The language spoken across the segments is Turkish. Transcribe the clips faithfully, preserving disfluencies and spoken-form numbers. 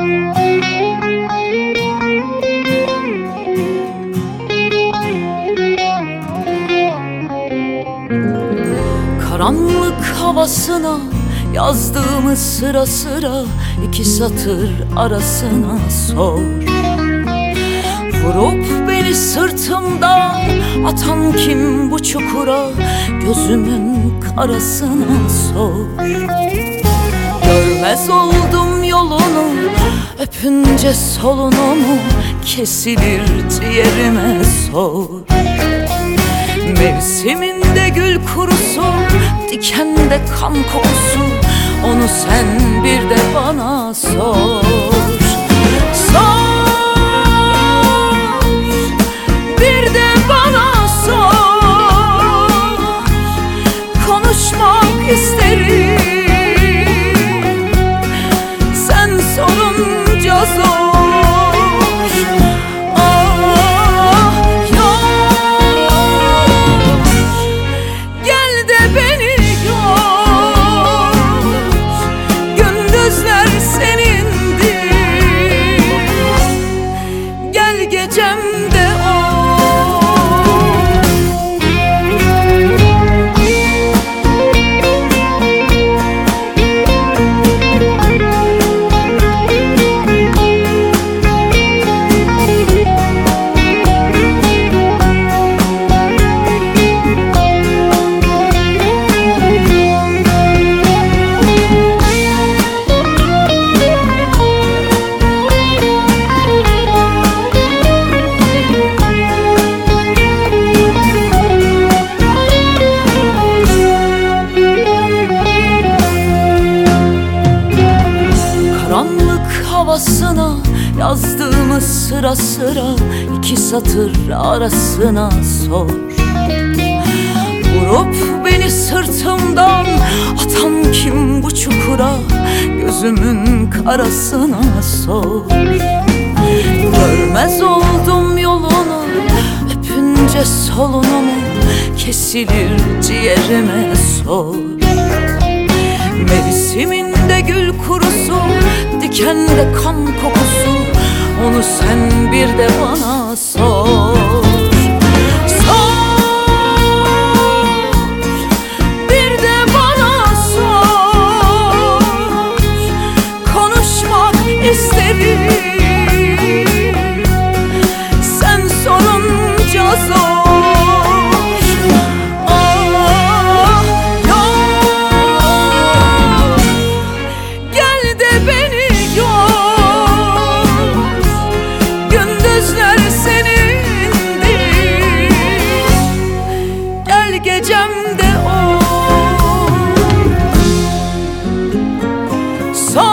Karanlık havasına yazdığımı sıra sıra iki satır arasına sor. Vurup beni sırtımdan atan kim bu çukura, gözümün karasına sor. Görmez oldum yolunu, öpünce solunumu kesilir ciğerime sor. Mevsiminde gül kurusu, dikende kan kokusu, onu sen bir de bana sor. Sor, bir de bana sor. Konuşmak isterim, sen sorunca zor. Havasına yazdığımı sıra sıra iki satır arasına sor. Vurup beni sırtımdan atan kim bu çukura, gözümün karasına sor. Görmez oldum yolunu, öpünce solunumu kesilir ciğerime sor. Mevsiminde gül kurusu, dikende kan kokusu, onu sen bir de bana sor. Sor, bir de bana sor. Konuşmak isterim, sen sorunca zor. Gecemde o sor,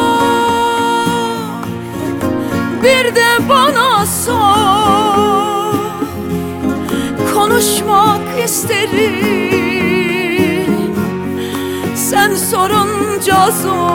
bir de bana sor. Konuşmak isterim, sen sorunca zor.